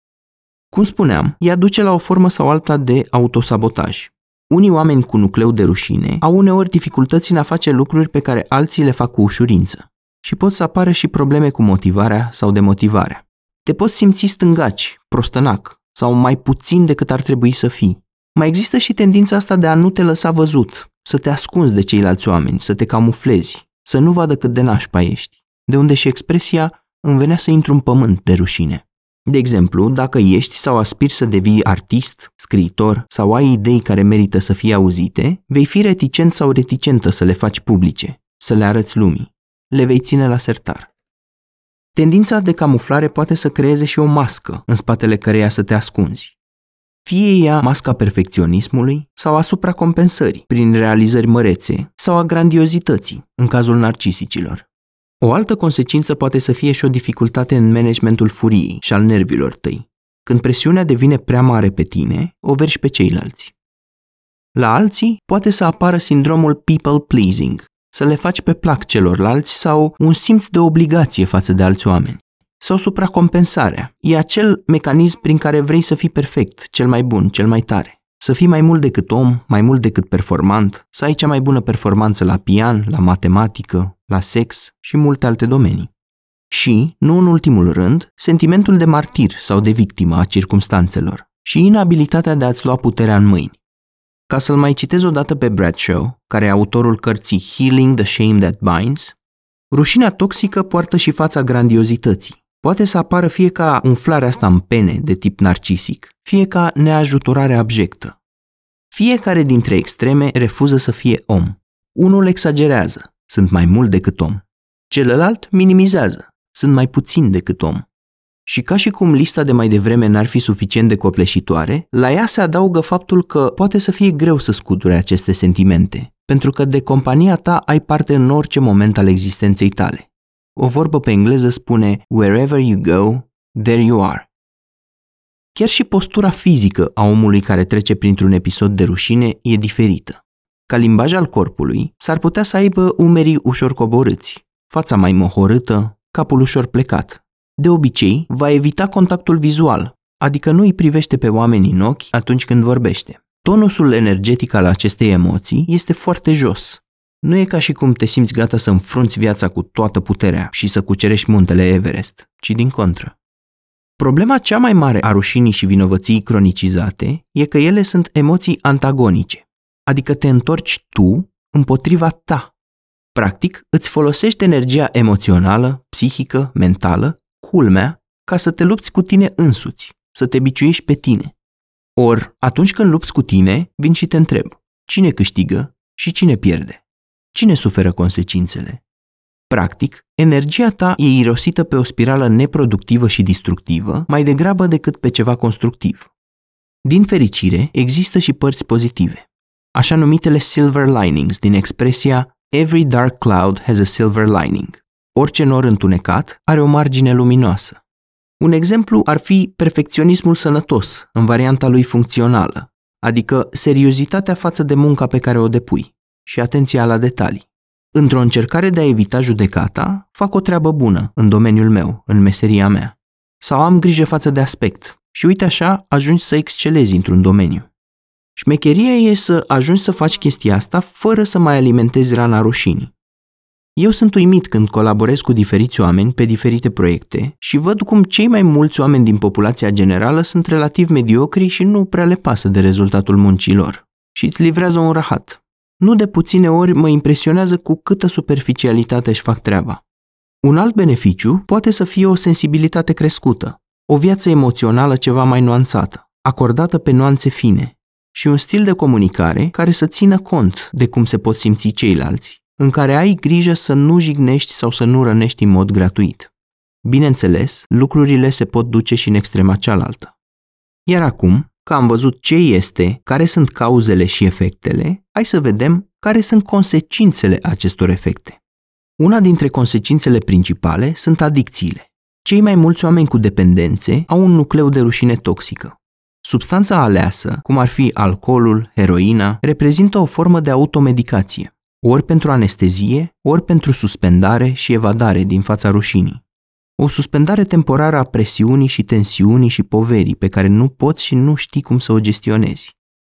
Cum spuneam, ea duce la o formă sau alta de autosabotaj. Unii oameni cu nucleu de rușine au uneori dificultăți în a face lucruri pe care alții le fac cu ușurință și pot să apară și probleme cu motivarea sau demotivarea. Te poți simți stângaci, prostănac sau mai puțin decât ar trebui să fii. Mai există și tendința asta de a nu te lăsa văzut, să te ascunzi de ceilalți oameni, să te camuflezi, să nu vadă cât de nașpa ești, de unde și expresia îmi venea să intru în pământ de rușine. De exemplu, dacă ești sau aspiri să devii artist, scriitor sau ai idei care merită să fie auzite, vei fi reticent sau reticentă să le faci publice, să le arăți lumii. Le vei ține la sertar. Tendința de camuflare poate să creeze și o mască în spatele căreia să te ascunzi. Fie ea masca perfecționismului sau a supracompensării prin realizări mărețe sau a grandiozității în cazul narcisicilor. O altă consecință poate să fie și o dificultate în managementul furiei și al nervilor tăi. Când presiunea devine prea mare pe tine, o vergi pe ceilalți. La alții poate să apară sindromul people pleasing, să le faci pe plac celorlalți sau un simț de obligație față de alți oameni. Sau supracompensarea, e acel mecanism prin care vrei să fii perfect, cel mai bun, cel mai tare. Să fii mai mult decât om, mai mult decât performant, să ai cea mai bună performanță la pian, la matematică, la sex și multe alte domenii. Și, nu în ultimul rând, sentimentul de martir sau de victimă a circumstanțelor și inabilitatea de a-ți lua puterea în mâini. Ca să-l mai citez odată pe Bradshaw, care e autorul cărții Healing the Shame That Binds, rușinea toxică poartă și fața grandiozității. Poate să apară fie ca umflarea asta în pene de tip narcisic, fie ca neajutorare abjectă. Fiecare dintre extreme refuză să fie om. Unul exagerează, sunt mai mult decât om. Celălalt minimizează, sunt mai puțin decât om. Și ca și cum lista de mai devreme n-ar fi suficient de copleșitoare, la ea se adaugă faptul că poate să fie greu să scuturi aceste sentimente, pentru că de compania ta ai parte în orice moment al existenței tale. O vorbă pe engleză spune "Wherever you go, there you are". Chiar și postura fizică a omului care trece printr-un episod de rușine e diferită. Ca limbaj al corpului, s-ar putea să aibă umerii ușor coborâți, fața mai mohorâtă, capul ușor plecat. De obicei, va evita contactul vizual, adică nu îi privește pe oameni în ochi atunci când vorbește. Tonusul energetic al acestei emoții este foarte jos. Nu e ca și cum te simți gata să înfrunți viața cu toată puterea și să cucerești muntele Everest, ci din contră. Problema cea mai mare a rușinii și vinovăției cronicizate e că ele sunt emoții antagonice, adică te întorci tu împotriva ta. Practic, îți folosești energia emoțională, psihică, mentală, culmea, ca să te lupți cu tine însuți, să te biciuiești pe tine. Or, atunci când lupți cu tine, vin și te întreb, cine câștigă și cine pierde? Cine suferă consecințele? Practic, energia ta e irosită pe o spirală neproductivă și destructivă, mai degrabă decât pe ceva constructiv. Din fericire, există și părți pozitive, așa numitele silver linings din expresia "Every dark cloud has a silver lining". Orice nor întunecat are o margine luminoasă. Un exemplu ar fi perfecționismul sănătos, în varianta lui funcțională, adică seriozitatea față de munca pe care o depui și atenția la detalii. Într-o încercare de a evita judecata, fac o treabă bună în domeniul meu, în meseria mea. Sau am grijă față de aspect și uite așa ajungi să excelezi într-un domeniu. Șmecheria e să ajungi să faci chestia asta fără să mai alimentezi rana rușinii. Eu sunt uimit când colaborez cu diferiți oameni pe diferite proiecte și văd cum cei mai mulți oameni din populația generală sunt relativ mediocri și nu prea le pasă de rezultatul muncii lor și îți livrează un rahat. Nu de puține ori mă impresionează cu câtă superficialitate își fac treaba. Un alt beneficiu poate să fie o sensibilitate crescută, o viață emoțională ceva mai nuanțată, acordată pe nuanțe fine și un stil de comunicare care să țină cont de cum se pot simți ceilalți, în care ai grijă să nu jignești sau să nu rănești în mod gratuit. Bineînțeles, lucrurile se pot duce și în extrema cealaltă. Iar acum, că am văzut ce este, care sunt cauzele și efectele, hai să vedem care sunt consecințele acestor efecte. Una dintre consecințele principale sunt adicțiile. Cei mai mulți oameni cu dependențe au un nucleu de rușine toxică. Substanța aleasă, cum ar fi alcoolul, heroina, reprezintă o formă de automedicație, ori pentru anestezie, ori pentru suspendare și evadare din fața rușinii. O suspendare temporară a presiunii și tensiunii și poverii pe care nu poți și nu știi cum să o gestionezi.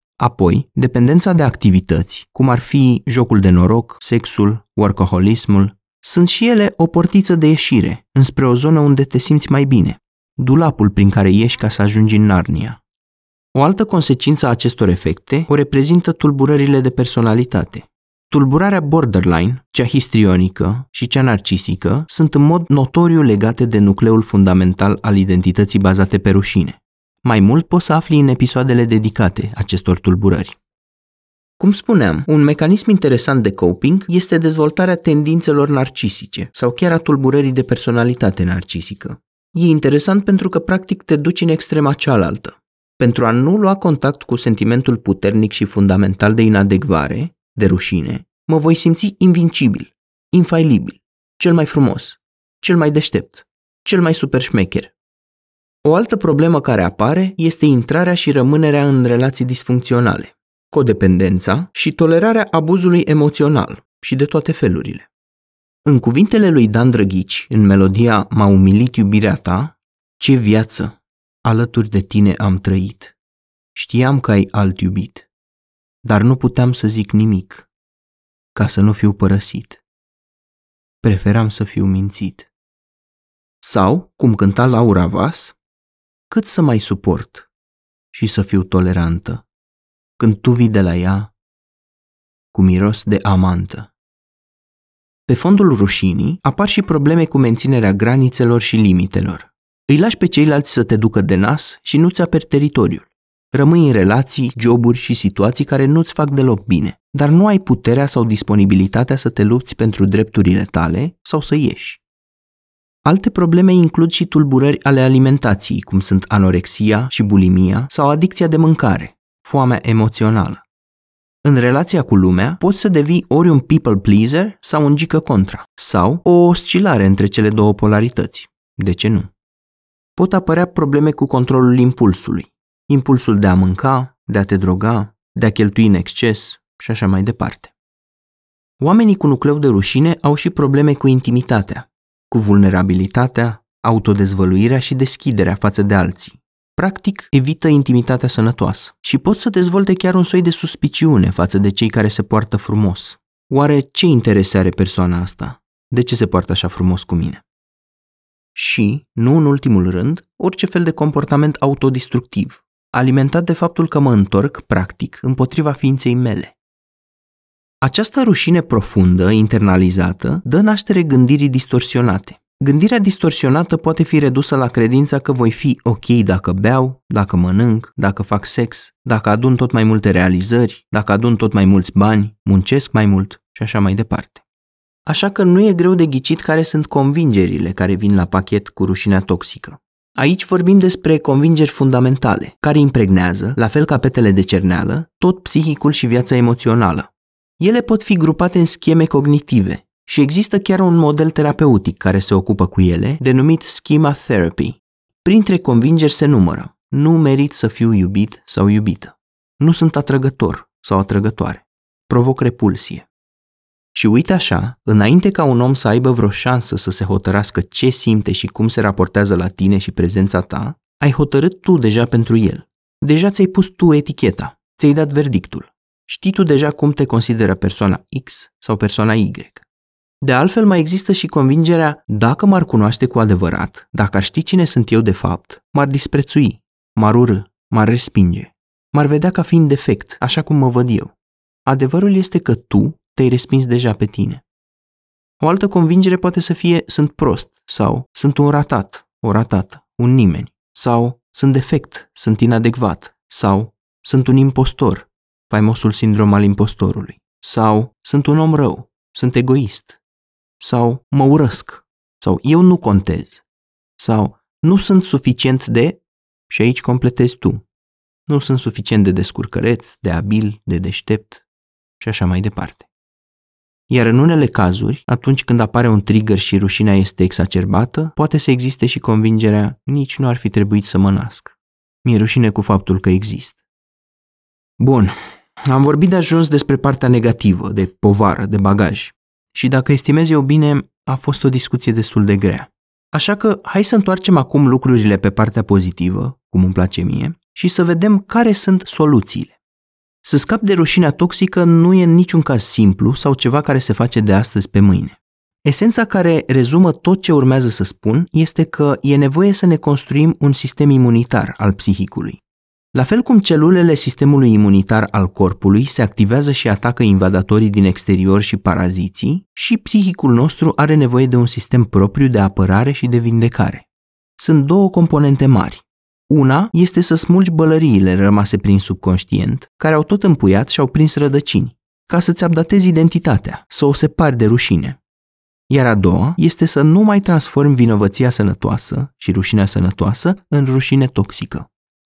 Apoi, dependența de activități, cum ar fi jocul de noroc, sexul, workaholismul, sunt și ele o portiță de ieșire înspre o zonă unde te simți mai bine, dulapul prin care ieși ca să ajungi în Narnia. O altă consecință a acestor efecte o reprezintă tulburările de personalitate. Tulburarea borderline, cea histrionică și cea narcisică sunt în mod notoriu legate de nucleul fundamental al identității bazate pe rușine. Mai mult poți să afli în episoadele dedicate acestor tulburări. Cum spuneam, un mecanism interesant de coping este dezvoltarea tendințelor narcisice sau chiar a tulburării de personalitate narcisică. E interesant pentru că practic te duci în extrema cealaltă. Pentru a nu lua contact cu sentimentul puternic și fundamental de inadecvare, de rușine, mă voi simți invincibil, infailibil, cel mai frumos, cel mai deștept, cel mai super șmecher. O altă problemă care apare este intrarea și rămânerea în relații disfuncționale, codependența și tolerarea abuzului emoțional și de toate felurile. În cuvintele lui Dan Drăghici, în melodia M-a umilit iubirea ta, ce viață alături de tine am trăit. Știam că ai alt iubit, dar nu puteam să zic nimic, ca să nu fiu părăsit. Preferam să fiu mințit. Sau, cum cânta Laura Vas, cât să mai suport și să fiu tolerantă când tu vii de la ea cu miros de amantă. Pe fondul rușinii apar și probleme cu menținerea granițelor și limitelor. Îi lași pe ceilalți să te ducă de nas și nu-ți aperi teritoriul. Rămâi în relații, joburi și situații care nu-ți fac deloc bine, dar nu ai puterea sau disponibilitatea să te lupți pentru drepturile tale sau să ieși. Alte probleme includ și tulburări ale alimentației, cum sunt anorexia și bulimia sau adicția de mâncare, foamea emoțională. În relația cu lumea, poți să devii ori un people pleaser sau un gică contra, sau o oscilare între cele două polarități. De ce nu? Pot apărea probleme cu controlul impulsului, impulsul de a mânca, de a te droga, de a cheltui în exces și așa mai departe. Oamenii cu nucleu de rușine au și probleme cu intimitatea, cu vulnerabilitatea, autodezvăluirea și deschiderea față de alții. Practic, evită intimitatea sănătoasă și pot să dezvolte chiar un soi de suspiciune față de cei care se poartă frumos. Oare ce interese are persoana asta? De ce se poartă așa frumos cu mine? Și, nu în ultimul rând, orice fel de comportament autodistructiv, alimentat de faptul că mă întorc, practic, împotriva ființei mele. Această rușine profundă, internalizată, dă naștere gândirii distorsionate. Gândirea distorsionată poate fi redusă la credința că voi fi ok dacă beau, dacă mănânc, dacă fac sex, dacă adun tot mai multe realizări, dacă adun tot mai mulți bani, muncesc mai mult și așa mai departe. Așa că nu e greu de ghicit care sunt convingerile care vin la pachet cu rușinea toxică. Aici vorbim despre convingeri fundamentale, care impregnează, la fel ca petele de cerneală, tot psihicul și viața emoțională. Ele pot fi grupate în scheme cognitive și există chiar un model terapeutic care se ocupă cu ele, denumit schema therapy. Printre convingeri se numără: nu merit să fiu iubit sau iubită, nu sunt atrăgător sau atrăgătoare, provoc repulsie. Și uite așa, înainte ca un om să aibă vreo șansă să se hotărască ce simte și cum se raportează la tine și prezența ta, ai hotărât tu deja pentru el. Deja ți-ai pus tu eticheta, ți-ai dat verdictul. Știi tu deja cum te consideră persoana X sau persoana Y. De altfel, mai există și convingerea: dacă m-ar cunoaște cu adevărat, dacă ar ști cine sunt eu de fapt, m-ar disprețui, m-ar urâ, m-ar respinge, m-ar vedea ca fiind defect, așa cum mă văd eu. Adevărul este că tu te-ai respins deja pe tine. O altă convingere poate să fie: sunt prost, sau sunt un ratat, o ratată, un nimeni, sau sunt defect, sunt inadecvat, sau sunt un impostor, faimosul sindrom al impostorului, sau sunt un om rău, sunt egoist, sau mă urăsc, sau eu nu contez, sau nu sunt suficient de, și aici completezi tu, nu sunt suficient de descurcăreț, de abil, de deștept și așa mai departe. Iar în unele cazuri, atunci când apare un trigger și rușinea este exacerbată, poate să existe și convingerea: nici nu ar fi trebuit să mă nasc. Mi-e rușine cu faptul că exist. Bun, am vorbit de ajuns despre partea negativă, de povară, de bagaj. Și dacă estimez eu bine, a fost o discuție destul de grea. Așa că hai să întoarcem acum lucrurile pe partea pozitivă, cum îmi place mie, și să vedem care sunt soluțiile. Să scapi de rușinea toxică nu e în niciun caz simplu sau ceva care se face de astăzi pe mâine. Esența care rezumă tot ce urmează să spun este că e nevoie să ne construim un sistem imunitar al psihicului. La fel cum celulele sistemului imunitar al corpului se activează și atacă invadatorii din exterior și paraziții, și psihicul nostru are nevoie de un sistem propriu de apărare și de vindecare. Sunt două componente mari. Una este să smulgi bălăriile rămase prin subconștient, care au tot împuiat și au prins rădăcini, ca să-ți updatezi identitatea, să o separi de rușine. Iar a doua este să nu mai transformi vinovăția sănătoasă și rușinea sănătoasă în rușine toxică.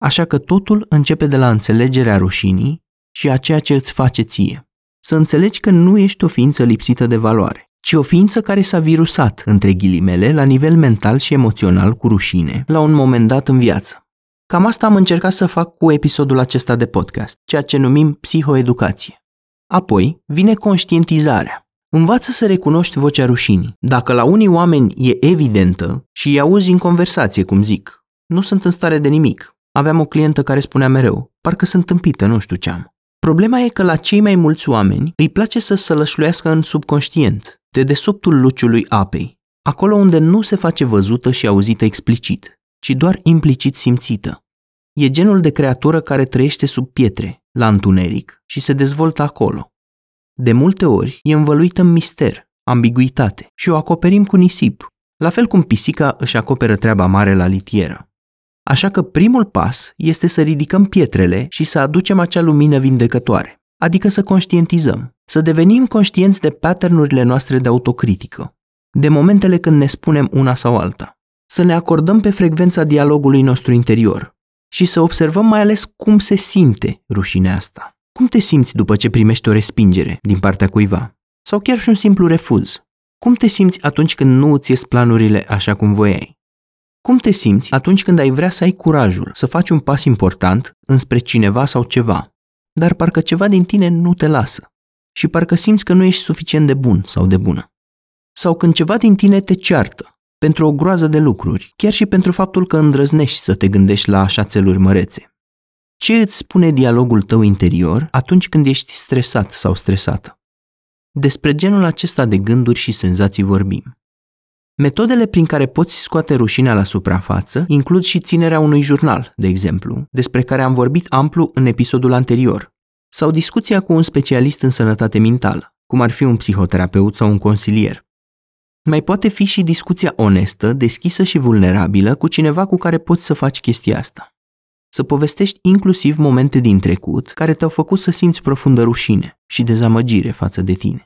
Așa că totul începe de la înțelegerea rușinii și a ceea ce îți face ție. Să înțelegi că nu ești o ființă lipsită de valoare, ci o ființă care s-a virusat, între ghilimele, la nivel mental și emoțional cu rușine, la un moment dat în viață. Cam asta am încercat să fac cu episodul acesta de podcast, ceea ce numim psihoeducație. Apoi vine conștientizarea. Învață să recunoști vocea rușinii. Dacă la unii oameni e evidentă și îi auzi în conversație, cum zic, nu sunt în stare de nimic. Aveam o clientă care spunea mereu, parcă sunt tâmpită, nu știu ce am. Problema e că la cei mai mulți oameni îi place să sălășluiască în subconștient, de dedesubtul luciului apei, acolo unde nu se face văzută și auzită explicit, ci doar implicit simțită. E genul de creatură care trăiește sub pietre, la întuneric, și se dezvoltă acolo. De multe ori e învăluită în mister, ambiguitate și o acoperim cu nisip, la fel cum pisica își acoperă treaba mare la litieră. Așa că primul pas este să ridicăm pietrele și să aducem acea lumină vindecătoare, adică să conștientizăm, să devenim conștienți de pattern-urile noastre de autocritică, de momentele când ne spunem una sau alta, să ne acordăm pe frecvența dialogului nostru interior și să observăm mai ales cum se simte rușinea asta. Cum te simți după ce primești o respingere din partea cuiva? Sau chiar și un simplu refuz? Cum te simți atunci când nu îți ies planurile așa cum voiai? Cum te simți atunci când ai vrea să ai curajul să faci un pas important înspre cineva sau ceva, dar parcă ceva din tine nu te lasă și parcă simți că nu ești suficient de bun sau de bună? Sau când ceva din tine te ceartă pentru o groază de lucruri, chiar și pentru faptul că îndrăznești să te gândești la așa țeluri mărețe? Ce îți spune dialogul tău interior atunci când ești stresat sau stresată? Despre genul acesta de gânduri și senzații vorbim. Metodele prin care poți scoate rușinea la suprafață includ și ținerea unui jurnal, de exemplu, despre care am vorbit amplu în episodul anterior, sau discuția cu un specialist în sănătate mentală, cum ar fi un psihoterapeut sau un consilier. Mai poate fi și discuția onestă, deschisă și vulnerabilă cu cineva cu care poți să faci chestia asta. Să povestești inclusiv momente din trecut care te-au făcut să simți profundă rușine și dezamăgire față de tine.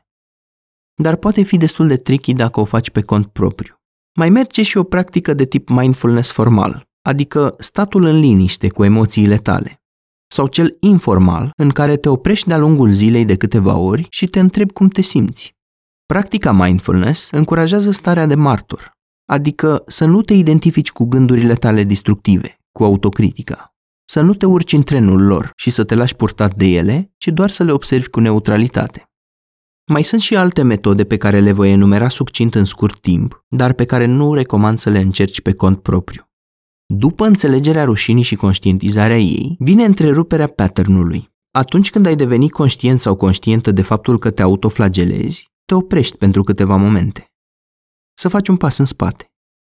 Dar poate fi destul de tricky dacă o faci pe cont propriu. Mai merge și o practică de tip mindfulness formal, adică statul în liniște cu emoțiile tale, sau cel informal, în care te oprești de-a lungul zilei de câteva ori și te întrebi cum te simți. Practica mindfulness încurajează starea de martor, adică să nu te identifici cu gândurile tale destructive, cu autocritica, să nu te urci în trenul lor și să te lași purtat de ele, ci doar să le observi cu neutralitate. Mai sunt și alte metode pe care le voi enumera succint în scurt timp, dar pe care nu recomand să le încerci pe cont propriu. După înțelegerea rușinii și conștientizarea ei, vine întreruperea pattern-ului. Atunci când ai devenit conștient sau conștientă de faptul că te autoflagelezi, te oprești pentru câteva momente. Să faci un pas în spate.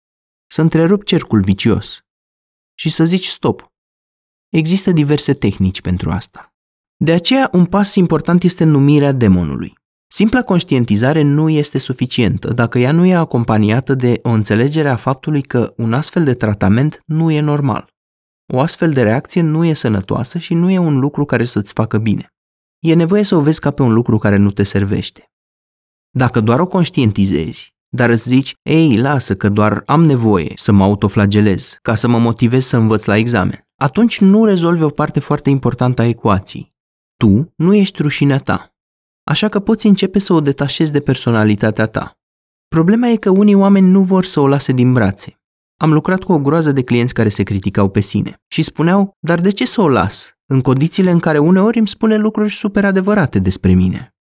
Să întrerupi cercul vicios și să zici stop. Există diverse tehnici pentru asta. De aceea, un pas important este numirea demonului. Simpla conștientizare nu este suficientă dacă ea nu e acompaniată de o înțelegere a faptului că un astfel de tratament nu e normal. O astfel de reacție nu e sănătoasă și nu e un lucru care să-ți facă bine. E nevoie să o vezi ca pe un lucru care nu te servește. Dacă doar o conștientizezi, dar îți zici, ei, lasă că doar am nevoie să mă autoflagelez ca să mă motivez să învăț la examen, atunci nu rezolvi o parte foarte importantă a ecuației. Tu nu ești rușinea ta. Așa că poți începe să o detașezi de personalitatea ta. Problema e că unii oameni nu vor să o lase din brațe. Am lucrat cu o groază de clienți care se criticau pe sine și spuneau, dar de ce să o las, în condițiile în care uneori îmi spune lucruri super adevărate despre mine?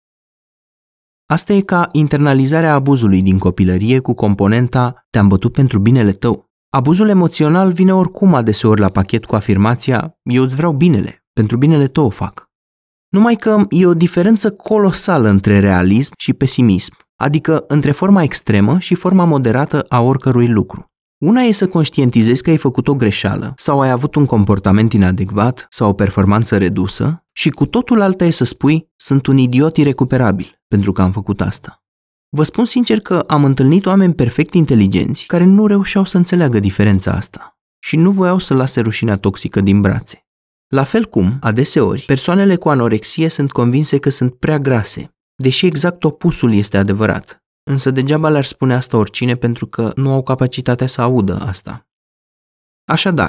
Asta e ca internalizarea abuzului din copilărie cu componenta te-am bătut pentru binele tău. Abuzul emoțional vine oricum adeseori la pachet cu afirmația eu îți vreau binele, pentru binele tău o fac. Numai că e o diferență colosală între realism și pesimism, adică între forma extremă și forma moderată a oricărui lucru. Una e să conștientizezi că ai făcut o greșeală sau ai avut un comportament inadecvat sau o performanță redusă și cu totul alta e să spui sunt un idiot irecuperabil pentru că am făcut asta. Vă spun sincer că am întâlnit oameni perfect inteligenți care nu reușeau să înțeleagă diferența asta și nu voiau să lase rușinea toxică din brațe. La fel cum, adeseori, persoanele cu anorexie sunt convinse că sunt prea grase, deși exact opusul este adevărat. Însă degeaba le-ar spune asta oricine pentru că nu au capacitatea să audă asta. Așadar,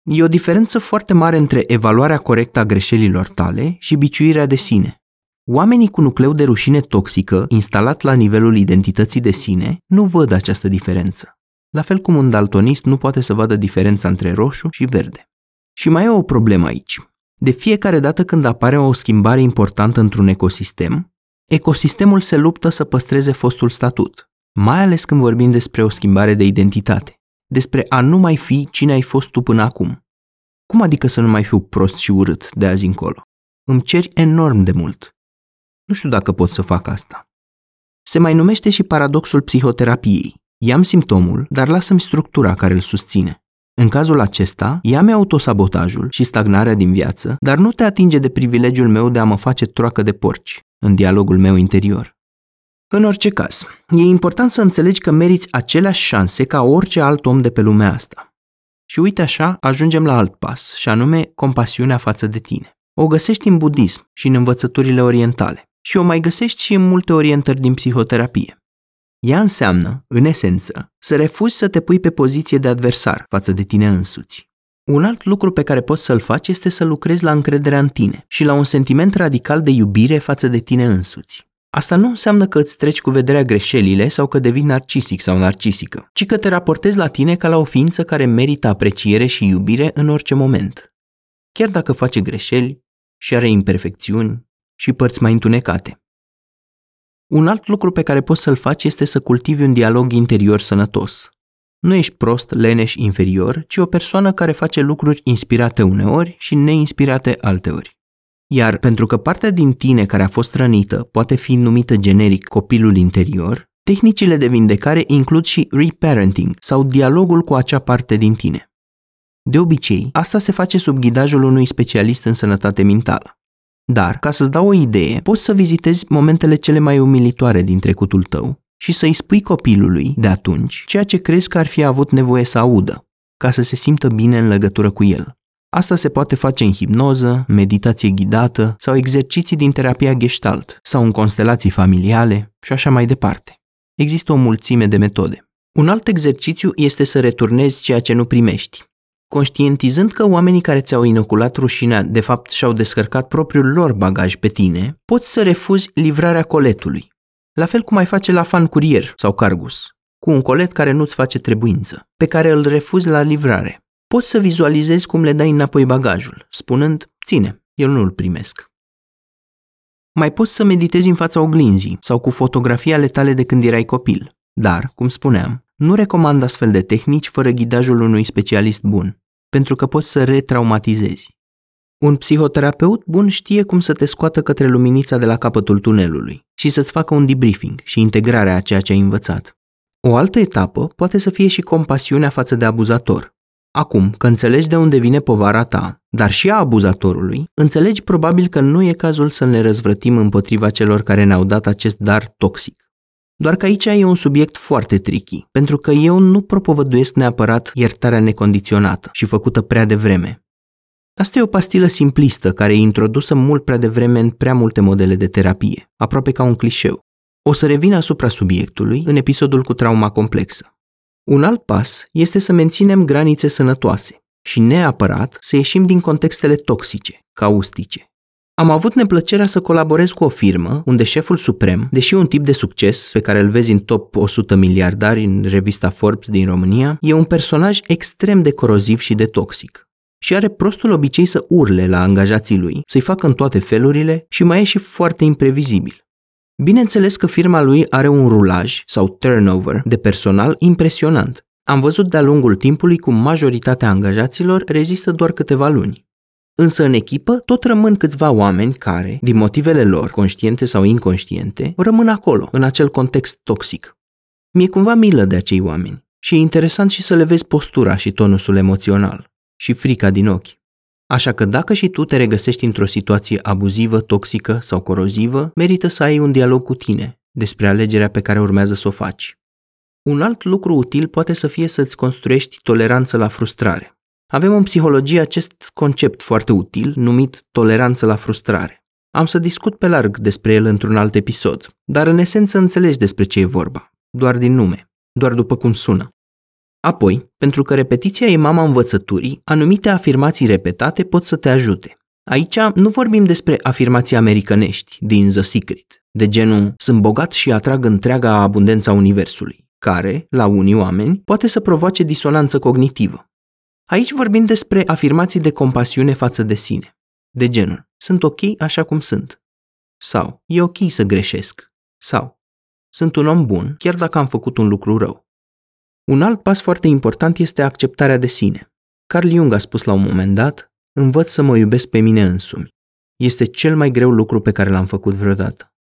E o diferență foarte mare între evaluarea corectă a greșelilor tale și biciuirea de sine. Oamenii cu nucleu de rușine toxică, instalat la nivelul identității de sine, nu văd această diferență. La fel cum un daltonist nu poate să vadă diferența între roșu și verde. Și mai e o problemă aici. De fiecare dată când apare o schimbare importantă într-un ecosistem, ecosistemul se luptă să păstreze fostul statut, mai ales când vorbim despre o schimbare de identitate, despre a nu mai fi cine ai fost tu până acum. Cum adică să nu mai fiu prost și urât de azi încolo? Îmi ceri enorm de mult. Nu știu dacă pot să fac asta. Se mai numește și paradoxul psihoterapiei. Ia-mi simptomul, dar lasă-mi structura care îl susține. În cazul acesta, ia-mi autosabotajul și stagnarea din viață, dar nu te atinge de privilegiul meu de a mă face troacă de porci în dialogul meu interior. În orice caz, e important să înțelegi că meriți aceleași șanse ca orice alt om de pe lumea asta. Și uite așa, ajungem la alt pas, și anume compasiunea față de tine. O găsești în budism și în învățăturile orientale și o mai găsești și în multe orientări din psihoterapie. Ea înseamnă, în esență, să refuzi să te pui pe poziție de adversar față de tine însuți. Un alt lucru pe care poți să-l faci este să lucrezi la încrederea în tine și la un sentiment radical de iubire față de tine însuți. Asta nu înseamnă că îți treci cu vederea greșelile sau că devii narcisic sau narcisică, ci că te raportezi la tine ca la o ființă care merită apreciere și iubire în orice moment. Chiar dacă face greșeli și are imperfecțiuni și părți mai întunecate. Un alt lucru pe care poți să-l faci este să cultivi un dialog interior sănătos. Nu ești prost, leneș, inferior, ci o persoană care face lucruri inspirate uneori și neinspirate alteori. Iar pentru că partea din tine care a fost rănită poate fi numită generic copilul interior, tehnicile de vindecare includ și reparenting sau dialogul cu acea parte din tine. De obicei, asta se face sub ghidajul unui specialist în sănătate mentală. Dar, ca să-ți dau o idee, poți să vizitezi momentele cele mai umilitoare din trecutul tău și să-i spui copilului de atunci ceea ce crezi că ar fi avut nevoie să audă, ca să se simtă bine în legătură cu el. Asta se poate face în hipnoză, meditație ghidată sau exerciții din terapia Gestalt sau în constelații familiale și așa mai departe. Există o mulțime de metode. Un alt exercițiu este să returnezi ceea ce nu primești. Conștientizând că oamenii care ți-au inoculat rușinea de fapt și-au descărcat propriul lor bagaj pe tine, poți să refuzi livrarea coletului. La fel cum ai face la fan curier sau cargus, cu un colet care nu-ți face trebuință, pe care îl refuzi la livrare. Poți să vizualizezi cum le dai înapoi bagajul, spunând, ține, eu nu îl primesc. Mai poți să meditezi în fața oglinzii sau cu fotografii ale tale de când erai copil, dar, cum spuneam, nu recomand astfel de tehnici fără ghidajul unui specialist bun, pentru că poți să retraumatizezi. Un psihoterapeut bun știe cum să te scoată către luminița de la capătul tunelului și să-ți facă un debriefing și integrarea a ceea ce ai învățat. O altă etapă poate să fie și compasiunea față de abuzator. Acum, că înțelegi de unde vine povara ta, dar și a abuzatorului, înțelegi probabil că nu e cazul să ne răzvrătim împotriva celor care ne-au dat acest dar toxic. Doar că aici e un subiect foarte tricky, pentru că eu nu propovăduiesc neapărat iertarea necondiționată și făcută prea devreme. Asta e o pastilă simplistă care e introdusă mult prea devreme în prea multe modele de terapie, aproape ca un clișeu. O să revin asupra subiectului în episodul cu trauma complexă. Un alt pas este să menținem granițe sănătoase și neapărat să ieșim din contextele toxice, caustice. Am avut neplăcerea să colaborez cu o firmă unde șeful suprem, deși un tip de succes pe care îl vezi în top o sută miliardari în revista Forbes din România, e un personaj extrem de coroziv și de toxic. Și are prostul obicei să urle la angajații lui, să-i facă în toate felurile și mai e și foarte imprevizibil. Bineînțeles că firma lui are un rulaj sau turnover de personal impresionant. Am văzut de-a lungul timpului cum majoritatea angajaților rezistă doar câteva luni. Însă în echipă tot rămân câțiva oameni care, din motivele lor, conștiente sau inconștiente, rămân acolo, în acel context toxic. Mi-e cumva milă de acei oameni și e interesant și să le vezi postura și tonusul emoțional și frica din ochi. Așa că dacă și tu te regăsești într-o situație abuzivă, toxică sau corozivă, merită să ai un dialog cu tine despre alegerea pe care urmează să o faci. Un alt lucru util poate să fie să-ți construiești toleranță la frustrare. Avem în psihologie acest concept foarte util numit toleranță la frustrare. Am să discut pe larg despre el într-un alt episod, dar în esență înțelegi despre ce e vorba, doar din nume, doar după cum sună. Apoi, pentru că repetiția e mama învățăturii, anumite afirmații repetate pot să te ajute. Aici nu vorbim despre afirmații americanești din The Secret, de genul sunt bogat și atrag întreaga abundența universului, care, la unii oameni, poate să provoace disonanță cognitivă. Aici vorbim despre afirmații de compasiune față de sine, de genul sunt ok așa cum sunt, sau e ok să greșesc, sau sunt un om bun chiar dacă am făcut un lucru rău. Un alt pas foarte important este acceptarea de sine. Carl Jung a spus la un moment dat, învăț să mă iubesc pe mine însumi. Este cel mai greu lucru pe care l-am făcut vreodată.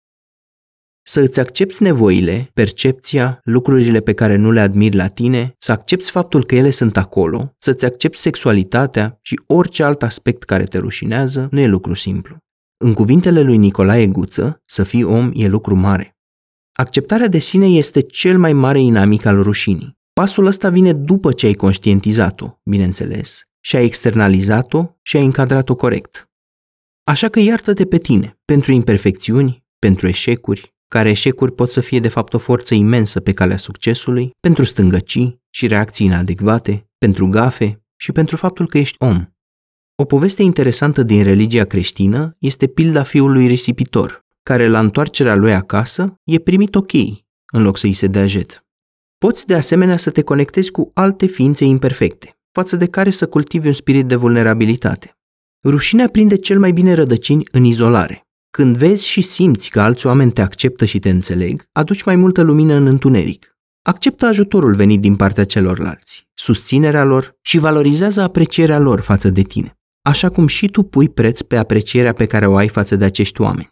Să îți accepți nevoile, percepția, lucrurile pe care nu le admiri la tine, să accepți faptul că ele sunt acolo, să-ți accepti sexualitatea și orice alt aspect care te rușinează, nu e lucru simplu. În cuvintele lui Nicolae Guță, să fii om e lucru mare. Acceptarea de sine este cel mai mare inamic al rușinii. Pasul ăsta vine după ce ai conștientizat-o, bineînțeles, și ai externalizat-o și ai încadrat-o corect. Așa că iartă-te pe tine, pentru imperfecțiuni, pentru eșecuri, care eșecuri pot să fie de fapt o forță imensă pe calea succesului, pentru stângăcii și reacții inadecvate, pentru gafe și pentru faptul că ești om. O poveste interesantă din religia creștină este pilda fiului risipitor, care la întoarcerea lui acasă e primit ok, în loc să-i se dea jet. Poți de asemenea să te conectezi cu alte ființe imperfecte, față de care să cultivi un spirit de vulnerabilitate. Rușinea prinde cel mai bine rădăcini în izolare. Când vezi și simți că alți oameni te acceptă și te înțeleg, aduci mai multă lumină în întuneric. Acceptă ajutorul venit din partea celorlalți, susținerea lor și valorizează aprecierea lor față de tine, așa cum și tu pui preț pe aprecierea pe care o ai față de acești oameni.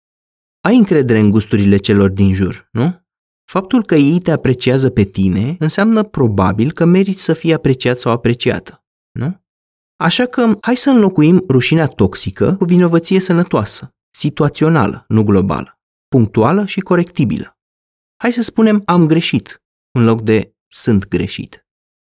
Ai încredere în gusturile celor din jur, nu? Faptul că ei te apreciază pe tine înseamnă probabil că meriți să fii apreciat sau apreciată, nu? Așa că hai să înlocuim rușinea toxică cu vinovăție sănătoasă, situațională, nu globală, punctuală și corectibilă. Hai să spunem am greșit, în loc de sunt greșit.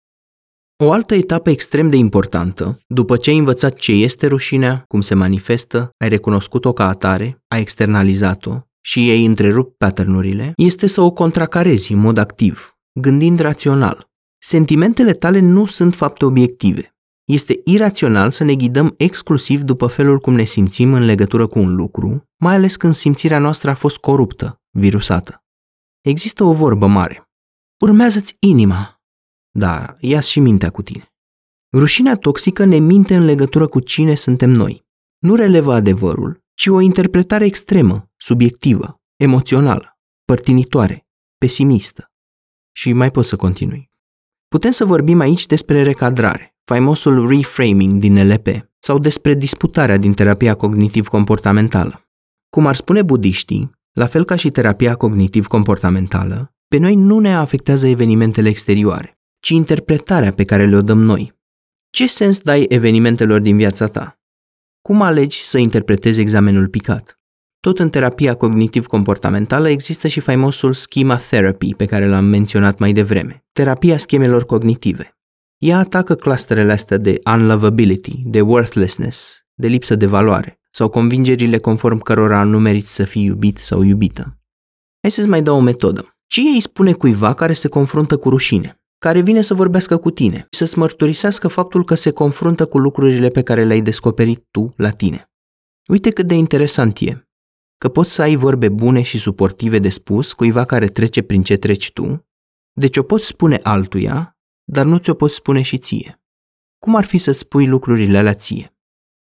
O altă etapă extrem de importantă, după ce ai învățat ce este rușinea, cum se manifestă, ai recunoscut-o ca atare, ai externalizat-o și ai întrerupt pattern-urile, este să o contracarezi în mod activ, gândind rațional. Sentimentele tale nu sunt fapte obiective. Este irațional să ne ghidăm exclusiv după felul cum ne simțim în legătură cu un lucru, mai ales când simțirea noastră a fost coruptă, virusată. Există o vorbă mare. Urmează-ți inima. Da, ia-ți și mintea cu tine. Rușinea toxică ne minte în legătură cu cine suntem noi. Nu relevă adevărul, ci o interpretare extremă, subiectivă, emoțională, părtinitoare, pesimistă. Și mai pot să continui. Putem să vorbim aici despre recadrare, faimosul reframing din N L P, sau despre disputarea din terapia cognitiv-comportamentală. Cum ar spune budiștii, la fel ca și terapia cognitiv-comportamentală, pe noi nu ne afectează evenimentele exterioare, ci interpretarea pe care le-o dăm noi. Ce sens dai evenimentelor din viața ta? Cum alegi să interpretezi examenul picat? Tot în terapia cognitiv-comportamentală există și faimosul schema therapy pe care l-am menționat mai devreme, terapia schemelor cognitive. Ea atacă clusterele astea de unlovability, de worthlessness, de lipsă de valoare, sau convingerile conform cărora nu meriți să fii iubit sau iubită. Hai să-ți mai dau o metodă. Ce îi spune cuiva care se confruntă cu rușine, care vine să vorbească cu tine, să-ți mărturisească faptul că se confruntă cu lucrurile pe care le-ai descoperit tu la tine? Uite cât de interesant e, că poți să ai vorbe bune și suportive de spus cuiva care trece prin ce treci tu, deci o poți spune altuia, dar nu ți-o poți spune și ție. Cum ar fi să-ți spui lucrurile alea ție?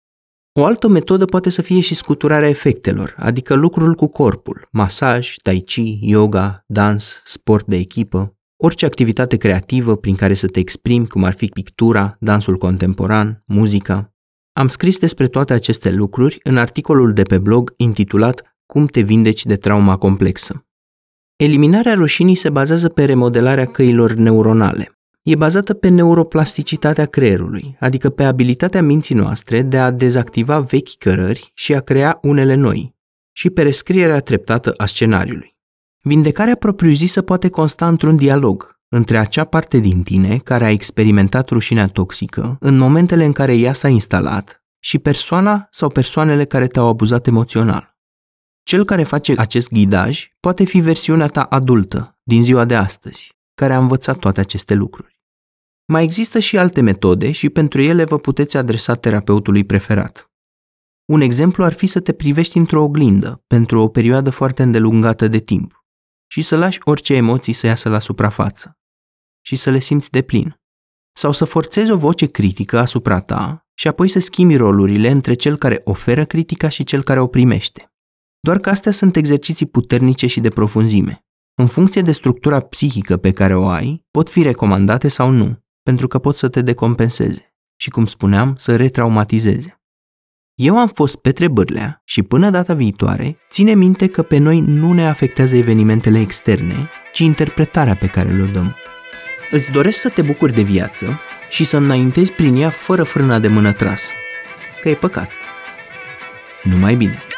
O altă metodă poate să fie și scuturarea efectelor, adică lucrul cu corpul, masaj, tai chi, yoga, dans, sport de echipă, orice activitate creativă prin care să te exprimi, cum ar fi pictura, dansul contemporan, muzica. Am scris despre toate aceste lucruri în articolul de pe blog intitulat Cum te vindeci de trauma complexă. Eliminarea rușinii se bazează pe remodelarea căilor neuronale. E bazată pe neuroplasticitatea creierului, adică pe abilitatea minții noastre de a dezactiva vechi cărări și a crea unele noi, și pe rescrierea treptată a scenariului. Vindecarea propriu-zisă poate consta într-un dialog între acea parte din tine care a experimentat rușinea toxică în momentele în care ea s-a instalat și persoana sau persoanele care te-au abuzat emoțional. Cel care face acest ghidaj poate fi versiunea ta adultă din ziua de astăzi, care a învățat toate aceste lucruri. Mai există și alte metode și pentru ele vă puteți adresa terapeutului preferat. Un exemplu ar fi să te privești într-o oglindă pentru o perioadă foarte îndelungată de timp și să lași orice emoții să iasă la suprafață și să le simți de plin. Sau să forțezi o voce critică asupra ta și apoi să schimbi rolurile între cel care oferă critica și cel care o primește. Doar că astea sunt exerciții puternice și de profunzime. În funcție de structura psihică pe care o ai, pot fi recomandate sau nu, pentru că pot să te decompenseze și, cum spuneam, să retraumatizeze. Eu am fost Petre Bârlea și până data viitoare, ține minte că pe noi nu ne afectează evenimentele externe, ci interpretarea pe care le dăm. Îți doresc să te bucuri de viață și să înaintezi prin ea fără frâna de mână trasă, că e păcat. Numai bine!